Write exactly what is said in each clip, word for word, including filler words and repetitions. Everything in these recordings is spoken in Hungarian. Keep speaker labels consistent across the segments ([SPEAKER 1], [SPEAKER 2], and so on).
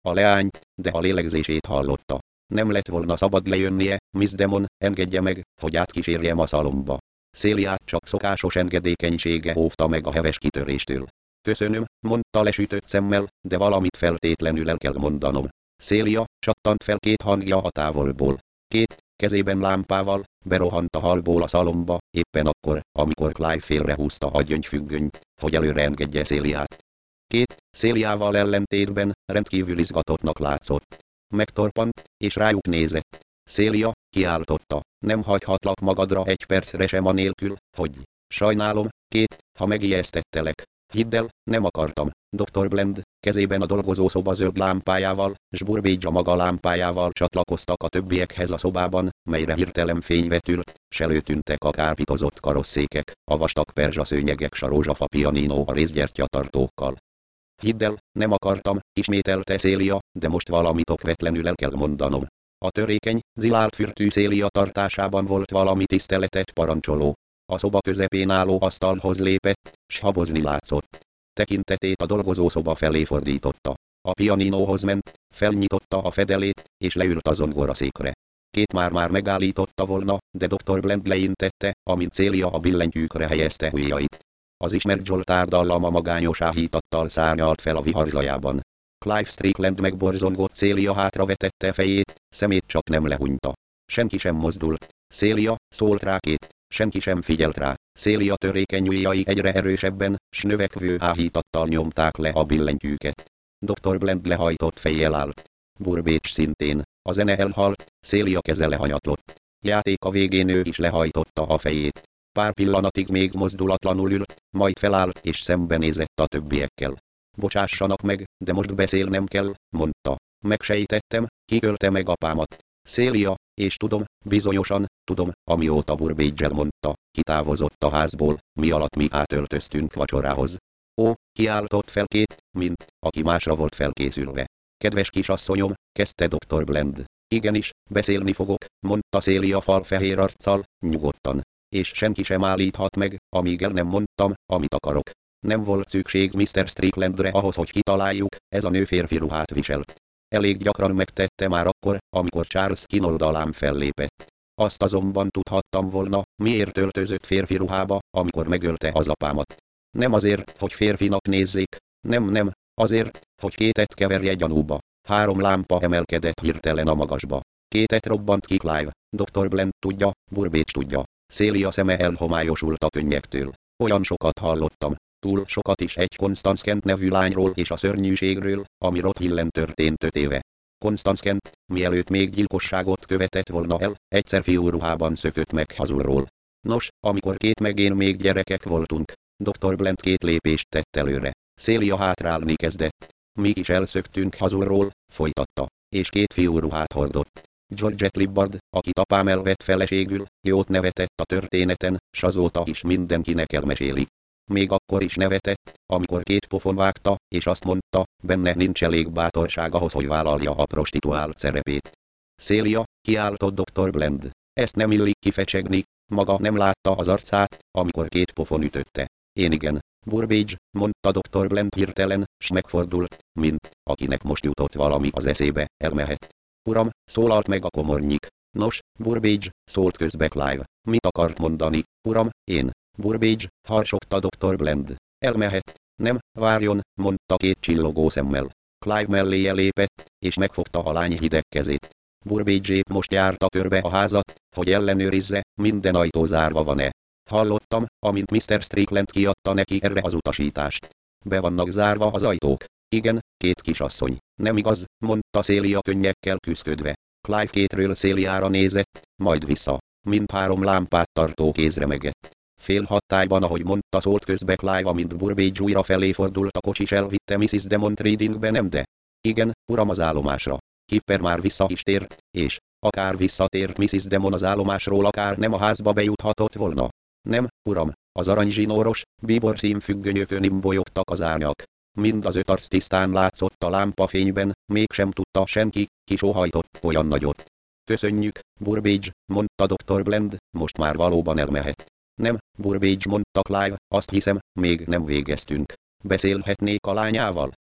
[SPEAKER 1] a leányt, de a lélegzését hallotta. Nem lett volna szabad lejönnie, Miss Demon, engedje meg, hogy átkísérjem a szalomba. Céliát csak szokásos engedékenysége óvta meg a heves kitöréstől. Köszönöm, mondta lesütött szemmel, de valamit feltétlenül el kell mondanom. Célia, csattant fel két hangja a távolból. Két, kezében lámpával, berohant a hallból a szalomba, éppen akkor, amikor Clive félrehúzta a gyöngyfüggönyt, hogy előre engedje Céliát. Két, Céliával ellentétben, rendkívül izgatottnak látszott. Megtorpant, és rájuk nézett. Célia, kiáltotta, nem hagyhatlak magadra egy percre sem anélkül, hogy... Sajnálom, Két, ha megijesztettelek. Hidd el, nem akartam. doktor Blend, kezében a dolgozószoba zöld lámpájával, s Burbage a maga lámpájával csatlakoztak a többiekhez a szobában, melyre hirtelen fény vetült, s előtűntek a kárpitozott karosszékek, a vastag perzsaszőnyegek s a rózsafa pianino a részgyertyatartókkal. Hidd el, nem akartam, ismételte Célia, de most valamit okvetlenül el kell mondanom. A törékeny, zilált fürtű Célia tartásában volt valami tiszteletet parancsoló. A szoba közepén álló asztalhoz lépett, s habozni látszott. Tekintetét a dolgozószoba felé fordította. A pianinóhoz ment, felnyitotta a fedelét, és leült a zongoraszékre. Két már-már megállította volna, de doktor Blend leintette, amint Célia a billentyűkre helyezte ujjait. Az ismert Zsoltár dallama magányos áhítattal szárnyalt fel a viharzajában. Clive Strickland megborzongott, Célia hátravetette fejét, szemét csak nem lehunyta. Senki sem mozdult. Célia, szólt rá Két. Senki sem figyelt rá. Célia törékeny ujjai egyre erősebben, s növekvő áhítattal nyomták le a billentyűket. doktor Blend lehajtott fejjel állt. Burbage szintén. A zene elhalt, Célia keze lehanyatlott. Játéka végén ő is lehajtotta a fejét. Pár pillanatig még mozdulatlanul ült, majd felállt és szembenézett a többiekkel. Bocsássanak meg, de most beszélnem kell, mondta. Megsejtettem, ki ölte meg apámat. Célia, és tudom, bizonyosan, tudom, amióta Burbage mondta, kitávozott a házból, mi alatt mi átöltöztünk vacsorához. Ó, kiáltott fel Két, mint, aki másra volt felkészülve. Kedves kisasszonyom, kezdte doktor Blend. Igenis, beszélni fogok, mondta Célia falfehér arccal, nyugodtan. És senki sem állíthat meg, amíg el nem mondtam, amit akarok. Nem volt szükség miszter Stricklandre ahhoz, hogy kitaláljuk, ez a nő férfi ruhát viselt. Elég gyakran megtette már akkor, amikor Charles kinoldalán fellépett. Azt azonban tudhattam volna, miért öltözött férfi ruhába, amikor megölte az apámat. Nem azért, hogy férfinak nézzék, nem nem, azért, hogy Kétet keverje gyanúba. Három lámpa emelkedett hirtelen a magasba. Kétet robbant ki Clive, doktor Blend tudja, Burbage tudja. Célia szeme elhomályosult a könnyektől. Olyan sokat hallottam. Túl sokat is egy Constance Kent nevű lányról és a szörnyűségről, ami Rothillen történt öt éve. Constance Kent, mielőtt még gyilkosságot követett volna el, egyszer fiúruhában szökött meg hazulról. Nos, amikor Két meg én még gyerekek voltunk, doktor Blend két lépést tett előre. Célia hátrálni kezdett. Mi is elszöktünk hazulról, folytatta, és két fiúruhát hordott. Georgette Libbard, akit apám elvett feleségül, jót nevetett a történeten, s azóta is mindenkinek elmeséli. Még akkor is nevetett, amikor Két pofon vágta, és azt mondta, benne nincs elég bátorság ahhoz, hogy vállalja a prostituált szerepét. Célia, kiáltott doktor Blend. Ezt nem illik kifecsegni, maga nem látta az arcát, amikor Két pofon ütötte. Én igen. Burbage, mondta doktor Blend hirtelen, s megfordult, mint, akinek most jutott valami az eszébe, elmehet. Uram, szólalt meg a komornyik. Nos, Burbage, szólt közbe Clive. Mit akart mondani, uram, én? Burbage, harsogta doktor Blend. Elmehet. Nem, várjon, mondta Két csillogó szemmel. Clive melléje lépett, és megfogta a lány hideg kezét. Burbage épp most járta körbe a házat, hogy ellenőrizze, minden ajtó zárva van-e. Hallottam, amint miszter Strickland kiadta neki erre az utasítást. Be vannak zárva az ajtók. Igen, Két kisasszony. Nem igaz, mondta Célia könnyekkel küszködve. Clive Kétről Céliára nézett, majd vissza. Mindhárom lámpát tartó kézre megett. Fél hattályban, ahogy mondta, szólt közbe Clive, amint Burbage újra felé fordult, a kocsis elvitte missziz Demont Readingbe, nem de? Igen, uram, az állomásra. Kipper már vissza is tért, és, akár visszatért missziz Demon az állomásról, akár nem a házba bejuthatott volna. Nem, uram, az aranyzsinóros, bíbor színfüggönyökön imbolyogtak az árnyak. Mind az öt arc tisztán látszott a lámpafényben, mégsem tudta senki, ki sóhajtott olyan nagyot. Köszönjük, Burbage, mondta doktor Blend, most már valóban elmehet. Nem, Burbage, mondta Clive, azt hiszem, még nem végeztünk. Beszélhetnék a lányával?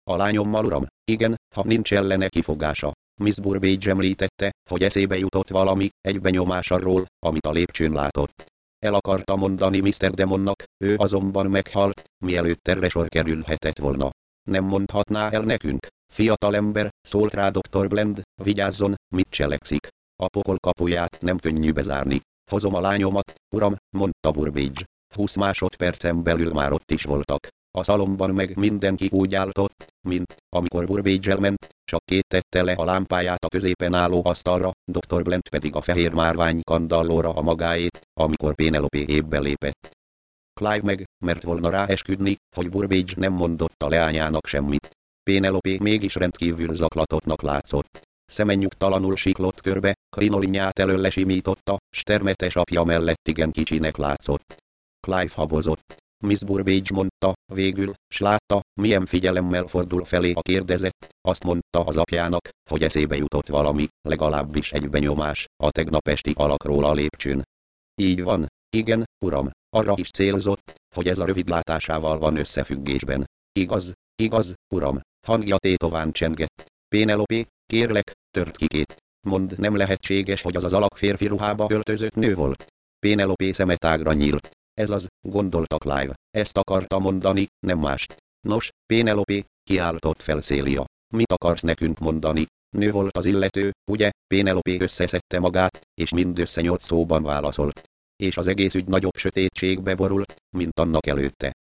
[SPEAKER 1] A lányommal, uram? Igen, ha nincs ellene kifogása. miss Burbage említette, hogy eszébe jutott valami, egy benyomás arról, amit a lépcsőn látott. El akarta mondani miszter Demonnak, ő azonban meghalt, mielőtt erre sor kerülhetett volna. Nem mondhatná el nekünk? Fiatalember, szólt rá doktor Blend, vigyázzon, mit cselekszik. A pokol kapuját nem könnyű bezárni. Hozom a lányomat, uram, mondta Burbage. Húsz másodpercen belül már ott is voltak. A szalomban meg mindenki úgy álltott, mint amikor Burbage elment, csak két tette le a lámpáját a középen álló asztalra, doktor Blend pedig a fehér márvány kandallóra a magáét, amikor Penelope évbe lépett. Clive meg, mert volna rá esküdni, hogy Burbage nem mondott a leányának semmit. Penelope mégis rendkívül zaklatottnak látszott. Szeme nyugtalanul siklott körbe, krinolinyát elől lesimította, s termetes apja mellett igen kicsinek látszott. Clive habozott. miss Burbage mondta, végül, s látta, milyen figyelemmel fordul felé a kérdezett, azt mondta az apjának, hogy eszébe jutott valami, legalábbis egy benyomás, a tegnap esti alakról a lépcsőn. Így van, igen, uram, arra is célzott, hogy ez a rövidlátásával van összefüggésben. Igaz, igaz, uram, hangja tétován csengett. Penelope, kérlek, tört ki két. Mondd, nem lehetséges, hogy az az alak férfi ruhába öltözött nő volt. Penelope szeme tágra nyílt. Ez az, gondolta Clive, ezt akarta mondani, nem mást. Nos, Penelope, kiáltott fel Celia. Mit akarsz nekünk mondani? Nő volt az illető, ugye? Penelope összeszedte magát, és mindössze nyolc szóban válaszolt. És az egész ügy nagyobb sötétségbe borult, mint annak előtte.